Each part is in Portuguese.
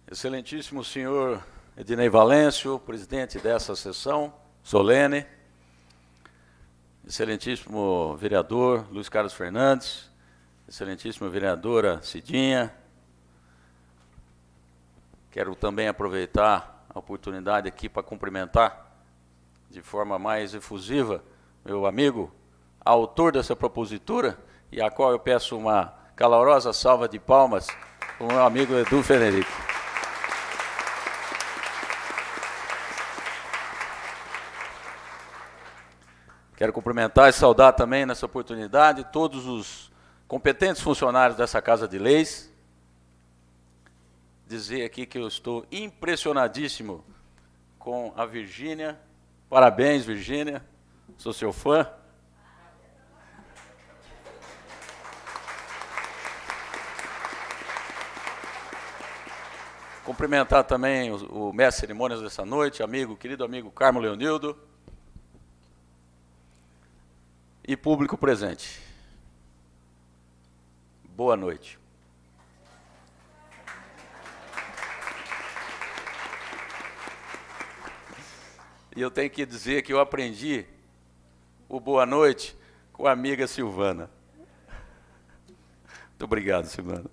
Excelentíssimo senhor Ednei Valêncio, presidente dessa sessão solene, excelentíssimo vereador Luiz Carlos Fernandes, excelentíssima vereadora Cidinha, quero também aproveitar a oportunidade aqui para cumprimentar de forma mais efusiva meu amigo, autor dessa propositura, e a qual eu peço uma calorosa salva de palmas para o meu amigo Edu Federico. Quero cumprimentar e saudar também, nessa oportunidade, todos os competentes funcionários dessa Casa de Leis. Dizer aqui que eu estou impressionadíssimo com a Virgínia. Parabéns, Virgínia. Sou seu fã. Cumprimentar também o mestre de cerimônias dessa noite, querido amigo Carmo Leonildo. E público presente. Boa noite. E eu tenho que dizer que eu aprendi o boa noite com a amiga Silvana. Muito obrigado, Silvana.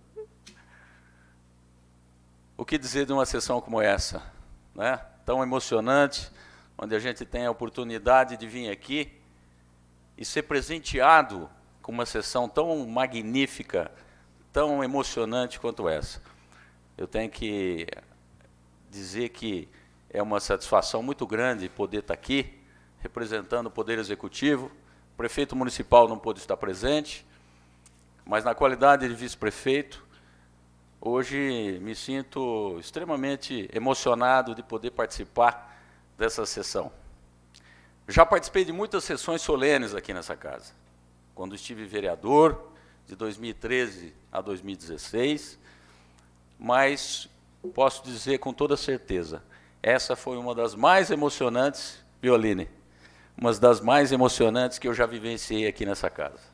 O que dizer de uma sessão como essa, né? Tão emocionante, onde a gente tem a oportunidade de vir aqui e ser presenteado com uma sessão tão magnífica, tão emocionante quanto essa. Eu tenho que dizer que é uma satisfação muito grande poder estar aqui, representando o Poder Executivo. O prefeito municipal não pôde estar presente, mas na qualidade de vice-prefeito, hoje me sinto extremamente emocionado de poder participar dessa sessão. Já participei de muitas sessões solenes aqui nessa casa, quando estive vereador, de 2013 a 2016, mas posso dizer com toda certeza, essa foi uma das mais emocionantes, Violine, uma das mais emocionantes que eu já vivenciei aqui nessa casa.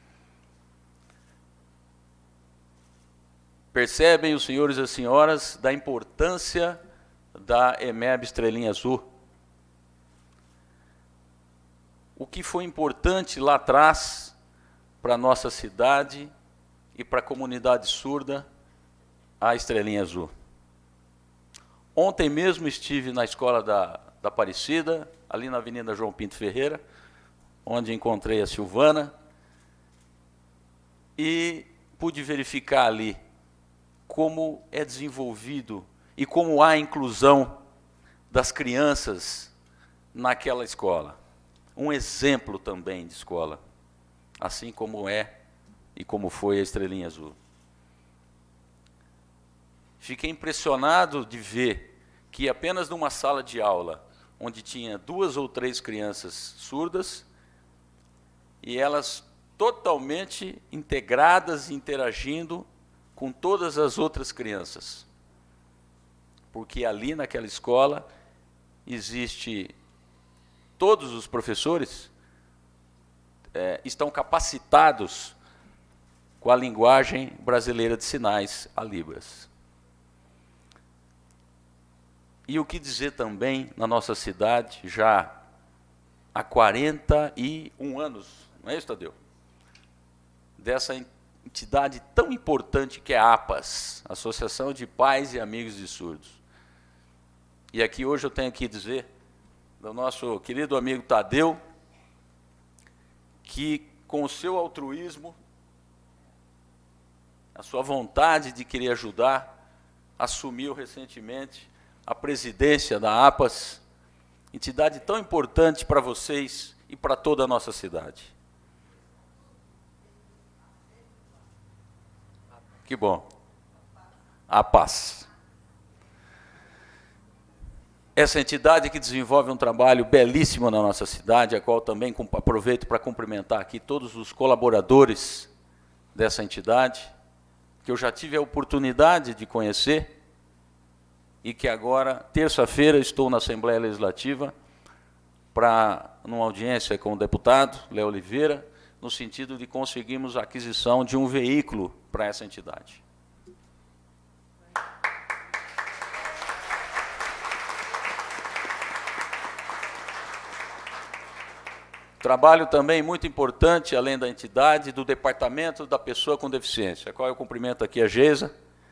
Percebem os senhores e as senhoras da importância da EMEB Estrelinha Azul. O que foi importante lá atrás para a nossa cidade e para a comunidade surda, a Estrelinha Azul. Ontem mesmo estive na escola da Aparecida, ali na Avenida João Pinto Ferreira, onde encontrei a Silvana, e pude verificar ali como é desenvolvido e como há inclusão das crianças naquela escola. Um exemplo também de escola, assim como é e como foi a Estrelinha Azul. Fiquei impressionado de ver que apenas numa sala de aula, onde tinha 2 ou 3 crianças surdas, e elas totalmente integradas, interagindo com todas as outras crianças. Porque ali naquela escola existe... Todos os professores estão capacitados com a linguagem brasileira de sinais, a Libras. E o que dizer também na nossa cidade, já há 41 anos, não é isso, Tadeu? Dessa entidade tão importante que é a APAS, Associação de Pais e Amigos de Surdos. E aqui hoje eu tenho que dizer do nosso querido amigo Tadeu, que com o seu altruísmo, a sua vontade de querer ajudar, assumiu recentemente a presidência da APAS, entidade tão importante para vocês e para toda a nossa cidade. Que bom. APAS. Essa entidade que desenvolve um trabalho belíssimo na nossa cidade, a qual também aproveito para cumprimentar aqui todos os colaboradores dessa entidade, que eu já tive a oportunidade de conhecer, e que agora, terça-feira, estou na Assembleia Legislativa, numa audiência com o deputado Léo Oliveira, no sentido de conseguirmos a aquisição de um veículo para essa entidade. Trabalho também muito importante, além da entidade, do Departamento da Pessoa com Deficiência, a qual eu cumprimento aqui a Geisa,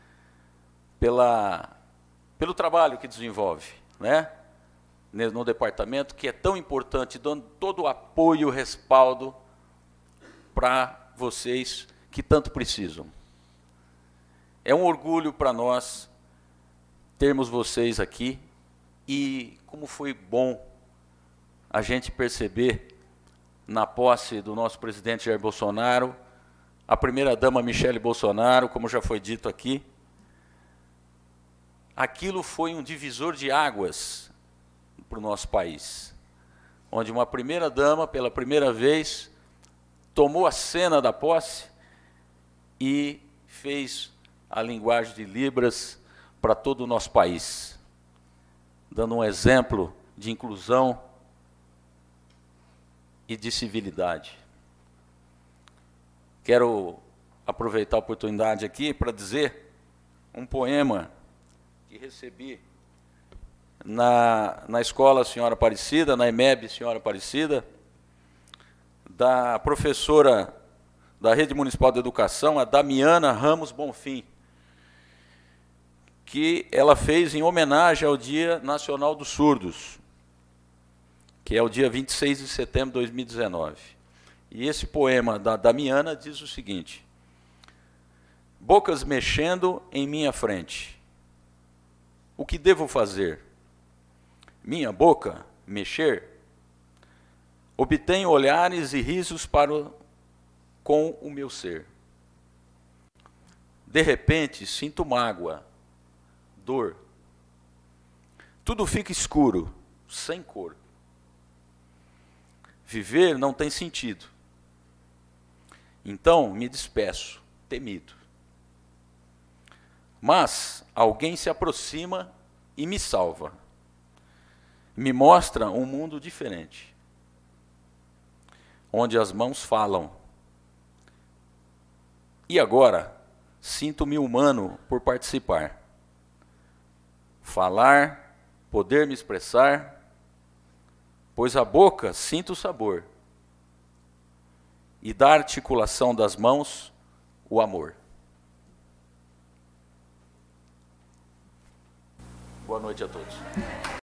pelo trabalho que desenvolve, né, no departamento, que é tão importante, dando todo o apoio e o respaldo para vocês que tanto precisam. É um orgulho para nós termos vocês aqui e como foi bom a gente perceber na posse do nosso presidente Jair Bolsonaro, a primeira-dama Michele Bolsonaro, como já foi dito aqui, aquilo foi um divisor de águas para o nosso país, onde uma primeira-dama, pela primeira vez, tomou a cena da posse e fez a linguagem de Libras para todo o nosso país, dando um exemplo de inclusão e de civilidade. Quero aproveitar a oportunidade aqui para dizer um poema que recebi na Escola Senhora Aparecida, na EMEB Senhora Aparecida, da professora da Rede Municipal de Educação, a Damiana Ramos Bonfim, que ela fez em homenagem ao Dia Nacional dos Surdos, que é o dia 26 de setembro de 2019. E esse poema da Damiana diz o seguinte: bocas mexendo em minha frente, o que devo fazer? Minha boca mexer? Obtenho olhares e risos com o meu ser. De repente, sinto mágoa, dor. Tudo fica escuro, sem cor. Viver não tem sentido. Então, me despeço, temido. Mas alguém se aproxima e me salva. Me mostra um mundo diferente, onde as mãos falam. E agora, sinto-me humano por participar. Falar, poder me expressar, pois a boca sinto o sabor, e da articulação das mãos, o amor. Boa noite a todos.